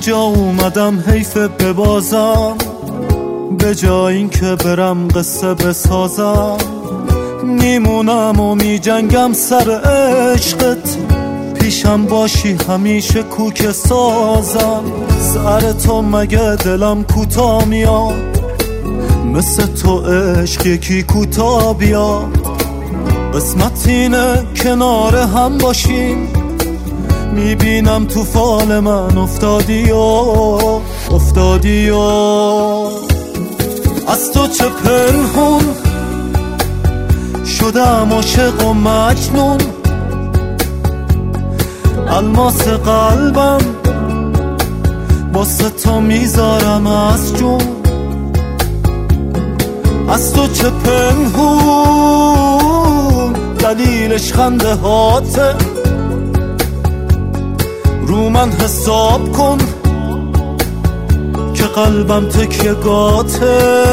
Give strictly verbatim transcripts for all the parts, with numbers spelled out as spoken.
اینجا اومدم حیف ببازم، به جای این که برم قصه بسازم. میمونم و میجنگم سر عشقت، پیشم باشی همیشه کوک سازم. سر تو مگه دلم کوتا میاد، مثل تو عشق یکی کوتا بیاد. قسمت اینه کنار هم باشیم، میبینم تو فال من افتادی و افتادی و از تو چه پنهون شدم عاشق و مجنون. الماس قلبم واسه تو میذارم از جون. از تو چه پنهون دلیلش خنده هاته، رو من حساب کن که قلبم تکیه گاته.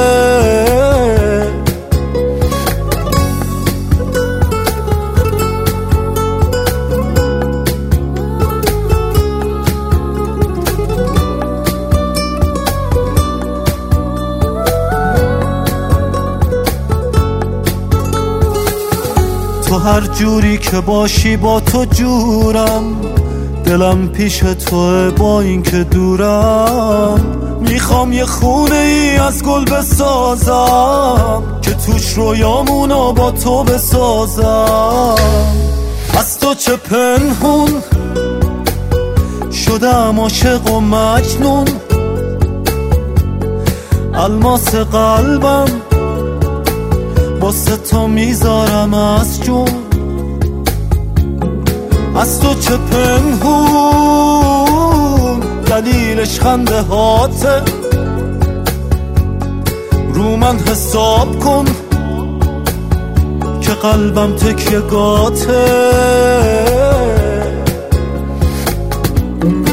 تو هر جوری که باشی با تو جورم، دلم پیش توه با این که دورم. میخوام یه خونه ای از گل بسازم که توش رویامونو با تو بسازم. از تو چه پنهون شدم عاشق و مجنون. الماس قلبم واسه تو میذارم از جون. از تو چه پنهون دلیلش خنده هاته، رو من حساب کن که قلبم تکیه گاته.